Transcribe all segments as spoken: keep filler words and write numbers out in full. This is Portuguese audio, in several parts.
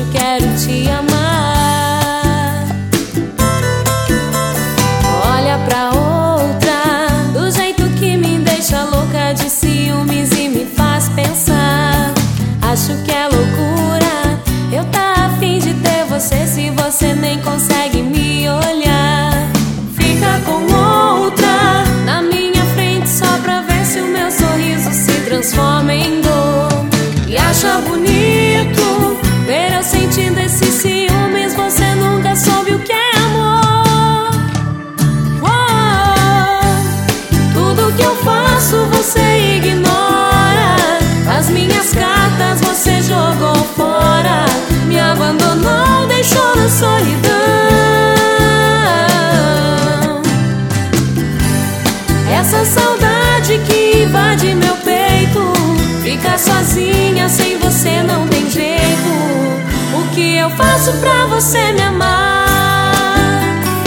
beijo, quero te amar. Olha pra outra, do jeito que me deixa louca de ciúmes e me faz pensar. Acho que é loucura eu tá afim de ter você, se você nem consegue me olhar. Fica com outra na minha frente só pra ver se o meu sorriso se transforma em dor. E acha bonito ver eu sentindo esses ciúmes, você nunca soube o que é amor. Oh, tudo que eu faço você ignora, as minhas cartas você jogou fora, me abandonou, deixou na solidão. Essa saudade que invade meu peito, ficar sozinha sem você não tem jeito. O que eu faço pra você me amar?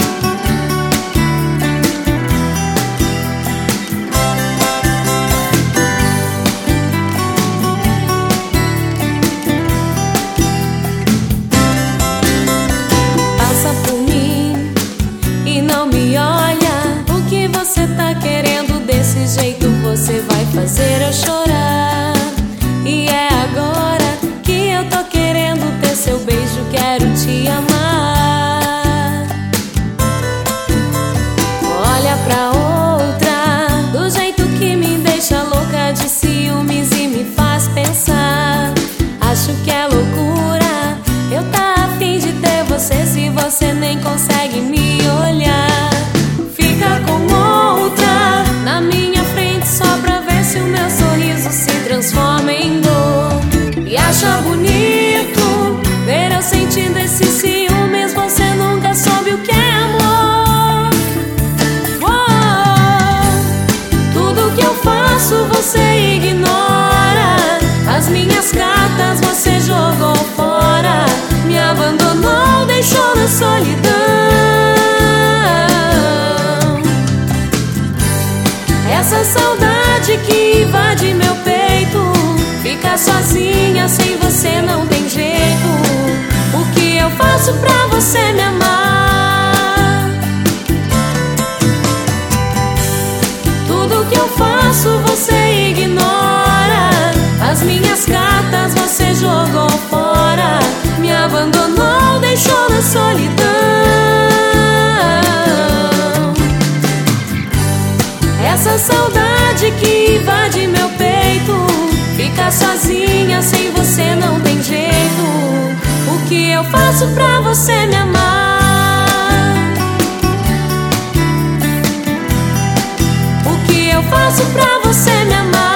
Passa por mim e não me olha. O que você tá querendo? Desse jeito você vai fazer eu chorar. E é agora que eu tô querendo ter seu beijo, quero te amar. Olha pra outra, do jeito que me deixa louca de ciúmes e me faz pensar. Acho que é loucura eu tá afim de ter você, se você nem consegue me olhar. Fica com outra na minha frente só pra ver se o meu sorriso se transforma em dor. E acha bonito ver eu sentindo esses ciúmes, você nunca soube o que é amor. Oh, tudo que eu faço você ignora, as minhas cartas você jogou fora, me abandonou, deixou na solidão. Essa saudade que invade meu peito, ficar sozinha sem você não tem jeito. O que eu faço pra você me amar? Tudo que eu faço você ignora, as minhas cartas você jogou fora, me abandonou, deixou na solidão. Essa saudade que invade meu peito, ficar sozinha sem você não tem jeito. O que eu faço pra você me amar? O que eu faço pra você me amar?